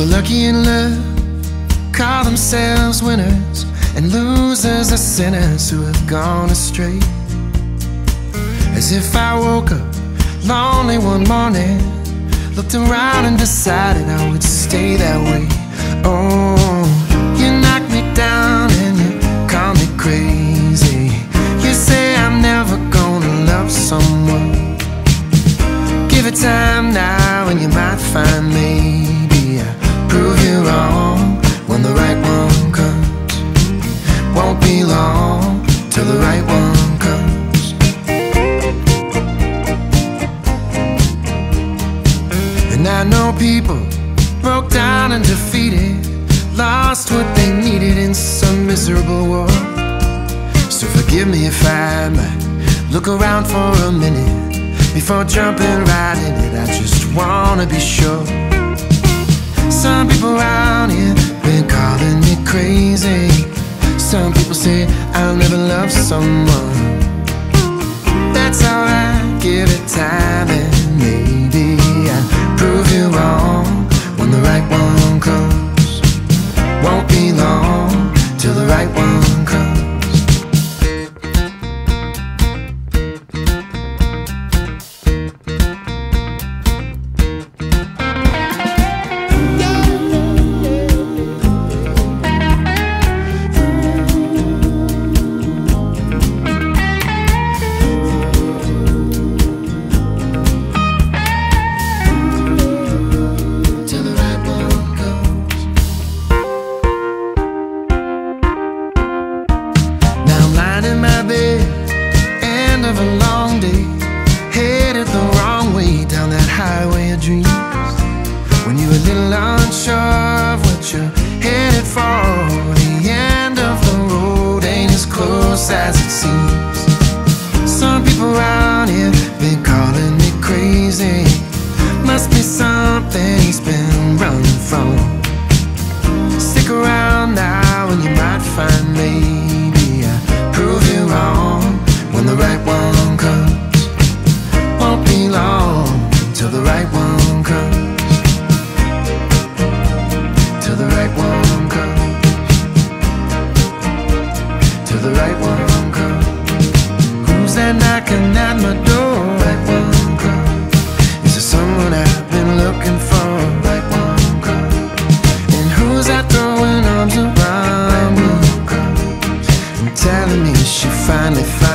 the lucky in love call themselves winners, and losers are sinners who have gone astray. As if I woke up lonely one morning, looked around and decided I would stay that way. Oh, you knock me down and you call me crazy. You say I'm never gonna love someone. Give it time now and you might find maybe I prove you wrong when the right one comes. Won't be long till the right one comes. And I know people broke down and defeated, lost what they needed in some miserable war. So forgive me if I might look around for a minute before jumping right in it. I just wanna be sure. Some people around here been calling me crazy. Some people say I'll never love someone. That's alright, give it time and maybe I'll prove you wrong when the right one comes. Won't be long till the right one comes. In my bed, end of a long day, headed the wrong way down that highway of dreams. When you're a little unsure of what you're headed for, the end of the road ain't as close as it seems. Some people around here been calling me crazy. Must be something he's been running from. Stick around now and you might find maybe I prove you wrong when the right one comes. Won't be long till the right one comes. Till the right one comes. Till the right one comes. Who's that knocking at my door? Right one comes. Is it someone I've been looking for? Right one comes. And who's that throwing arms around me, telling me she finally found